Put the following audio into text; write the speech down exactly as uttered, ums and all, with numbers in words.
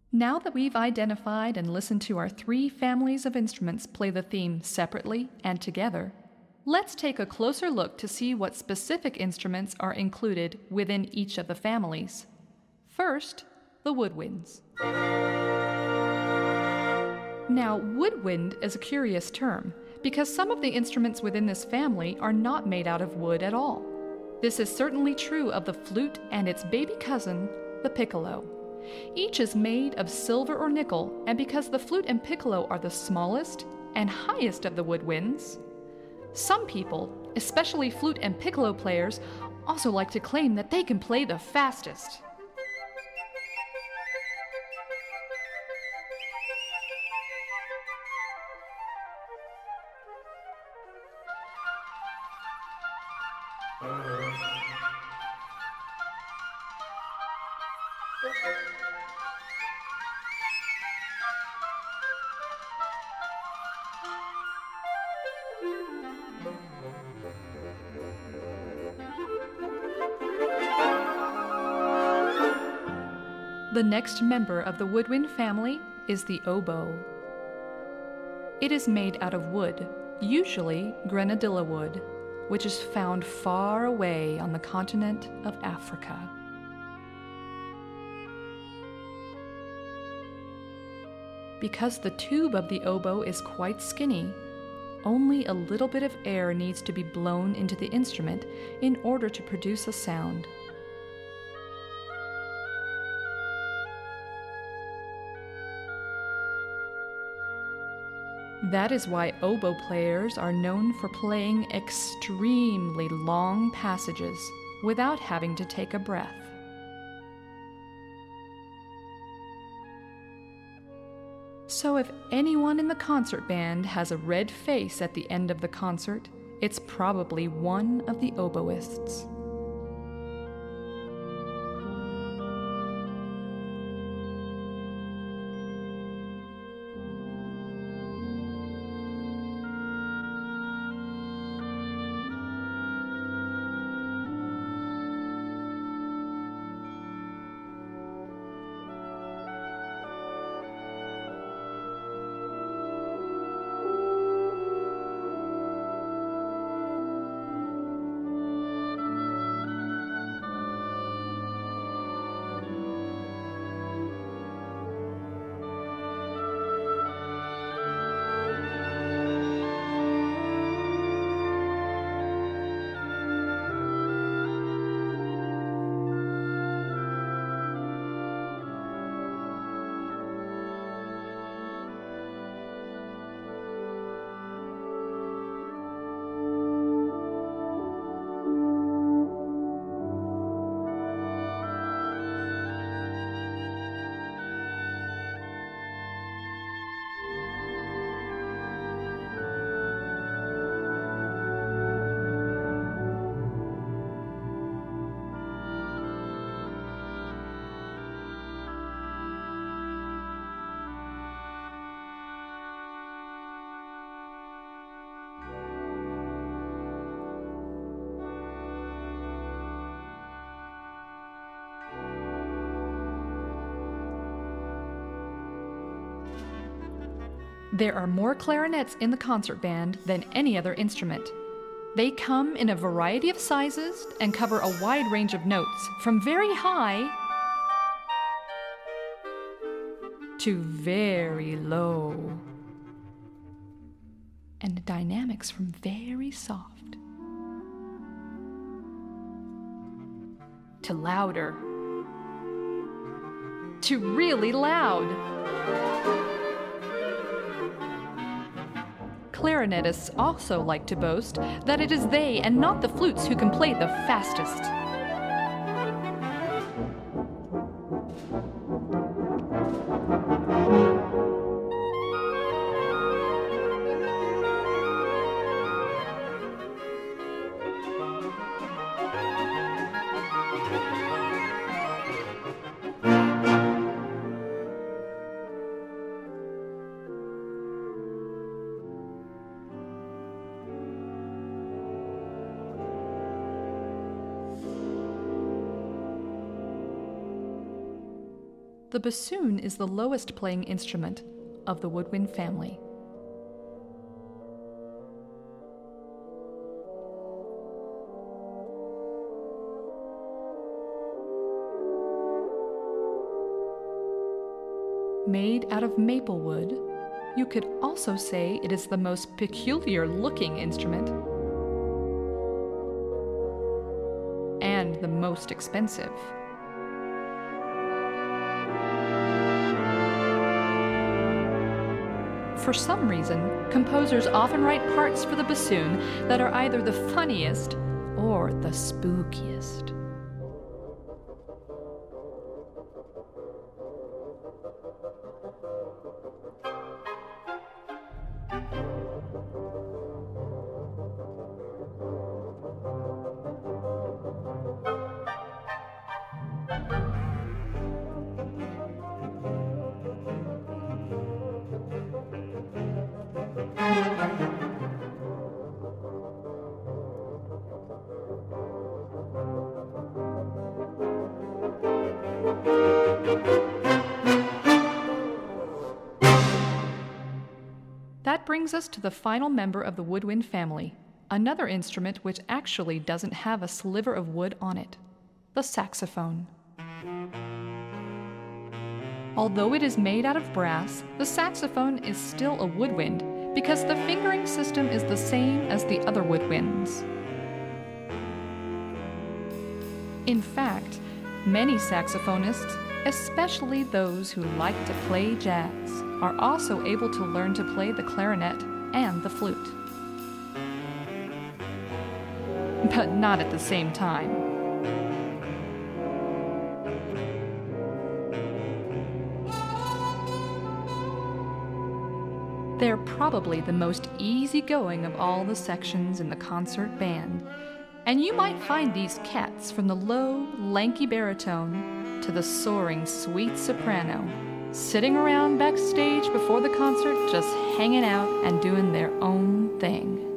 Now that we've identified and listened to our three families of instruments play the theme separately and together, let's take a closer look to see what specific instruments are included within each of the families. First, the woodwinds. Now, woodwind is a curious term because some of the instruments within this family are not made out of wood at all. This is certainly true of the flute and its baby cousin, the piccolo. Each is made of silver or nickel, and because the flute and piccolo are the smallest and highest of the woodwinds, some people, especially flute and piccolo players, also like to claim that they can play the fastest. The next member of the woodwind family is the oboe. It is made out of wood, usually grenadilla wood, which is found far away on the continent of Africa. Because the tube of the oboe is quite skinny, only a little bit of air needs to be blown into the instrument in order to produce a sound. That is why oboe players are known for playing extremely long passages without having to take a breath. So if anyone in the concert band has a red face at the end of the concert, it's probably one of the oboists. There are more clarinets in the concert band than any other instrument. They come in a variety of sizes and cover a wide range of notes, from very high to very low, and dynamics from very soft to louder to really loud. Clarinetists also like to boast that it is they and not the flutes who can play the fastest. The bassoon is the lowest playing instrument of the woodwind family. Made out of maple wood, you could also say it is the most peculiar-looking instrument and the most expensive. For some reason, composers often write parts for the bassoon that are either the funniest or the spookiest. That brings us to the final member of the woodwind family, another instrument which actually doesn't have a sliver of wood on it, the saxophone. Although it is made out of brass, the saxophone is still a woodwind because the fingering system is the same as the other woodwinds. In fact, many saxophonists, especially those who like to play jazz, are also able to learn to play the clarinet and the flute. But not at the same time. They're probably the most easygoing of all the sections in the concert band, and you might find these cats from the low, lanky baritone to the soaring, sweet soprano sitting around backstage before the concert just hanging out and doing their own thing.